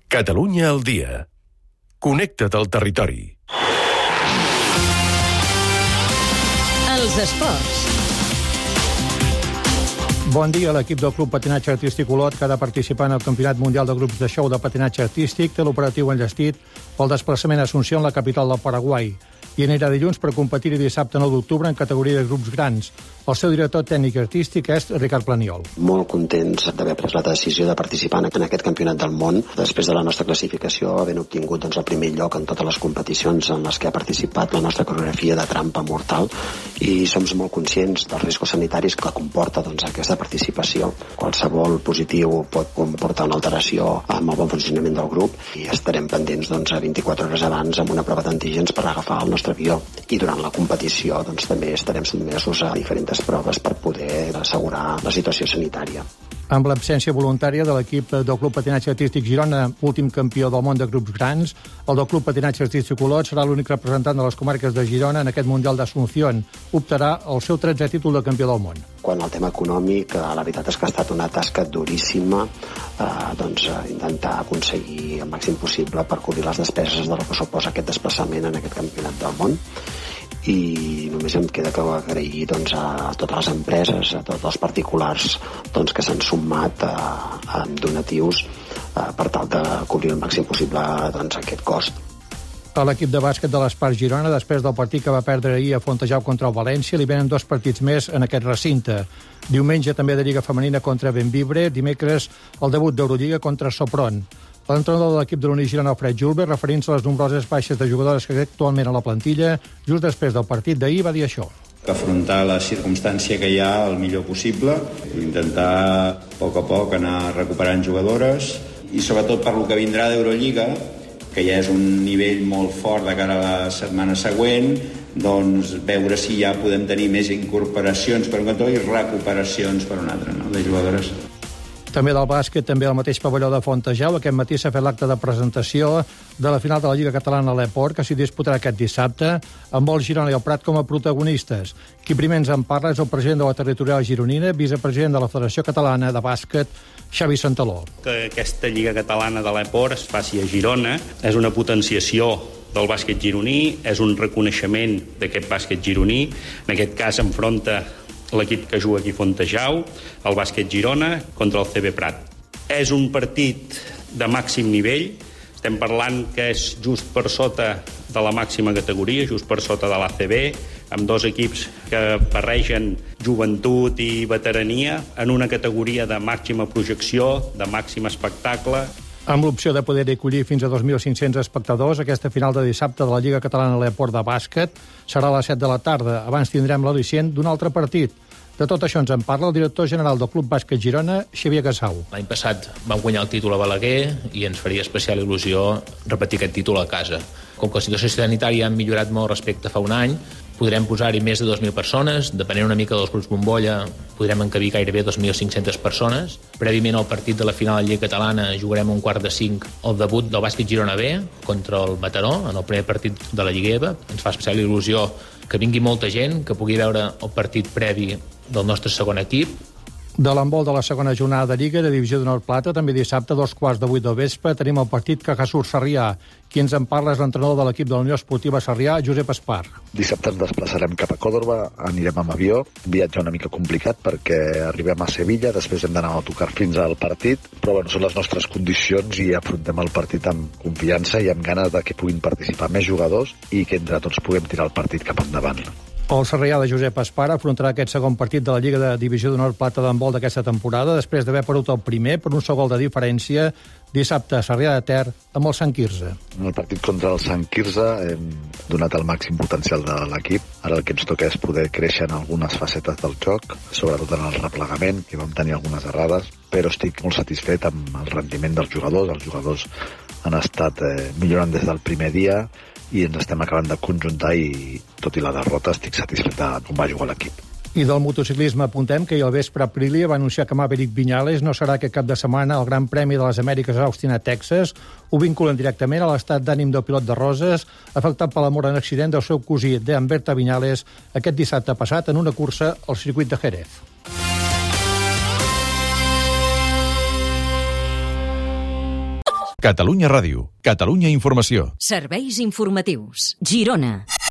Catalunya al dia. Connecta't al territori. Els esports. Bon dia. L'equip del Club Patinatge Artístic Olot, que ha de participar en el Campionat Mundial de Grups de Show de Patinatge Artístic, té l'operatiu enllestit pel desplaçament a Asunción, la capital del Paraguai, i anirà dilluns per competir dissabte 9 d'octubre en categoria de grups grans. El seu director tècnic i artístic és Ricard Planiol. Molt contents d'haver pres la decisió de participar en aquest campionat del món, després de la nostra classificació, havent obtingut el primer lloc en totes les competicions en les que ha participat la nostra coreografia de trampa mortal, i som molt conscients dels riscos sanitaris que comporta aquesta participació. Qualsevol positiu pot comportar una alteració amb el bon funcionament del grup, i estarem pendents 24 hores abans amb una prova d'antígens per agafar el nostre avió, i durant la competició també estarem sotmesos a diferents proves per poder assegurar la situació sanitària. Amb l'absència voluntària de l'equip del Club Patinatge Artístic Girona, últim campió del món de grups grans, el del Club Patinatge Artístic Olot serà l'únic representant de les comarques de Girona en aquest Mundial d'Asunción. Optarà al seu 13è títol de campió del món. Quan el tema econòmic, la veritat és que ha estat una tasca duríssima, intentar aconseguir el màxim possible per cobrir les despeses del que suposa aquest desplaçament en aquest campionat del món. I només em queda que agrair a totes les empreses, a tots els particulars que s'han sumat amb donatius per tal de cobrir el màxim possible aquest cost. A l'equip de bàsquet de l'Espart Girona, després del partit que va perdre ahir a Fontejau contra el València, li venen 2 partits més en aquest recinte. Diumenge també de Lliga Femenina contra Benvibre, dimecres el debut d'Eurolliga contra Sopron. L'entrenador de l'equip de l'Uni Girona, Fred Julber, referint-se a les nombroses baixes de jugadores que actualment a la plantilla, just després del partit d'ahir va dir això. Afrontar la circumstància que hi ha el millor possible, intentar a poc anar recuperant jugadores, i sobretot per lo que vindrà d'Eurolliga, que ja és un nivell molt fort de cara a la setmana següent, veure si ja podem tenir més incorporacions per un cantó i recuperacions per un altre, de jugadores. També del bàsquet, també al mateix pavelló de Fontejau. Aquest matí s'ha fet l'acte de presentació de la final de la Lliga Catalana a l'Eport, que s'hi disputarà aquest dissabte, amb el Girona i el Prat com a protagonistes. Qui primer ens en parla és el president de la territorial gironina, vicepresident de la Federació Catalana de Bàsquet, Xavi Santaló. Que aquesta Lliga Catalana de l'Eport es faci a Girona és una potenciació del bàsquet gironí, és un reconeixement d'aquest bàsquet gironí. En aquest cas enfronta l'equip que juga aquí a Fontejau, el bàsquet Girona, contra el CB Prat. És un partit de màxim nivell, estem parlant que és just per sota de la màxima categoria, just per sota de l'ACB, amb 2 equips que barregen joventut i veterania en una categoria de màxima projecció, de màxim espectacle. Amb l'opció de poder acollir fins a 2.500 espectadors, aquesta final de dissabte de la Lliga Catalana a l'Eport de bàsquet serà a les 7 de la tarda. Abans tindrem l'al·licient d'un altre partit. De tot això ens en parla el director general del Club Bàsquet Girona, Xavier Gasau. L'any passat vam guanyar el títol a Balaguer i ens faria especial il·lusió repetir aquest títol a casa. Com que la situació sanitària ha millorat molt respecte a fa un any, podrem posar-hi més de 2.000 persones, depenent una mica dels grups bombolla, podrem encabir gairebé 2.500 persones. Prèviament al partit de la final de la Lliga Catalana jugarem un 4:05 el debut del bàsquet Girona B contra el Mataró, en el primer partit de la Lliga EVA. Ens fa especial il·lusió que vingui molta gent, que pugui veure el partit previ del nostre segon equip. De l'handbol de la segona jornada de Lliga de Divisió d'Honor Plata, també dissabte, 2:15 del vespre, tenim el partit Cajasur-Sarrià. Qui ens en parla és l'entrenador de l'equip de la Unió Esportiva Sarrià, Josep Espar. Dissabte ens desplaçarem cap a Còrdova, anirem amb avió, viatge una mica complicat perquè arribem a Sevilla, després hem d'anar a autocar fins al partit, però són les nostres condicions i afrontem el partit amb confiança i amb ganes de que puguin participar més jugadors i que entre tots puguem tirar el partit cap endavant. El Sarrià de Josep Espar afrontarà aquest segon partit de la Lliga de Divisió d'Honor Plata d'handbol d'aquesta temporada, després d'haver perdut el primer per un sol gol de diferència dissabte a Sarrià de Ter amb el Sant Quirze. En el partit contra el Sant Quirze hem donat el màxim potencial de l'equip. Ara el que ens toca és poder créixer en algunes facetes del joc, sobretot en el replegament, que vam tenir algunes errades, però estic molt satisfet amb el rendiment dels jugadors. Els jugadors han estat millorant des del primer dia i ens estem acabant de conjuntar i, tot i la derrota, estic satisfet de com va jugar l'equip. I del motociclisme apuntem que ahir al vespre Aprilia va anunciar que Maverick Viñales no serà aquest cap de setmana al Gran Premi de les Amèriques a Austin, a Texas. Ho vinculen directament a l'estat d'ànim del pilot de Roses, afectat per la mort en accident del seu cosí, Dean Berta Viñales, aquest dissabte passat en una cursa al circuit de Jerez. Catalunya Ràdio, Catalunya Informació. Serveis informatius. Girona.